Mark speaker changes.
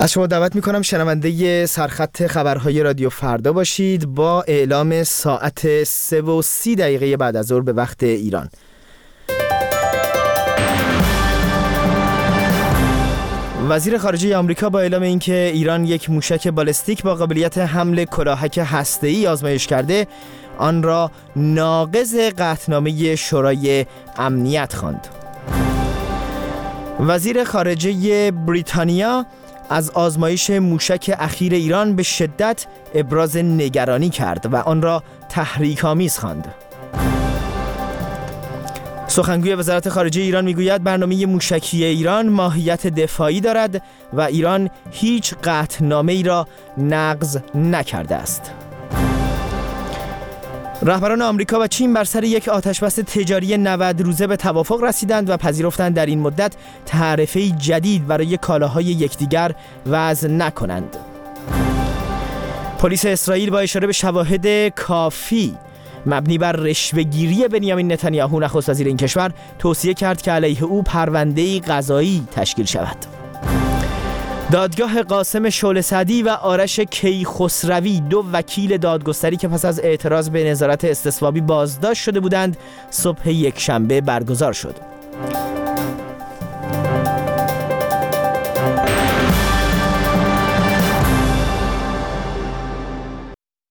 Speaker 1: از شما دعوت میکنم شنونده سرخط خبرهای رادیو فردا باشید با اعلام ساعت 3:30 بعد از ظهر به وقت ایران. وزیر خارجه آمریکا با اعلام اینکه ایران یک موشک بالستیک با قابلیت حمل کلاهک هسته‌ای آزمایش کرده، آن را ناقض قطعنامه شورای امنیت خواند. وزیر خارجه بریتانیا از آزمایش موشک اخیر ایران به شدت ابراز نگرانی کرد و آن را تحریک‌آمیز خواند. سخنگوی وزارت خارجه ایران میگوید برنامه موشکی ایران ماهیت دفاعی دارد و ایران هیچ قطعنامه‌ای را نقض نکرده است. رهبران آمریکا و چین بر سر یک آتشبس تجاری 90 روزه به توافق رسیدند و پذیرفتند در این مدت تعرفه جدید برای کالاهای یکدیگر وضع نکنند. پلیس اسرائیل با اشاره به شواهد کافی مبنی بر رشوه‌گیری بنیامین نتانیاهو نخست وزیر این کشور توصیه کرد که علیه او پرونده‌ای قضایی تشکیل شود. دادگاه قاسم شعله سعدی و آرش کیخسروی، دو وکیل دادگستری که پس از اعتراض به نظارت استصوابی بازداشت شده بودند، صبح یکشنبه برگزار شد.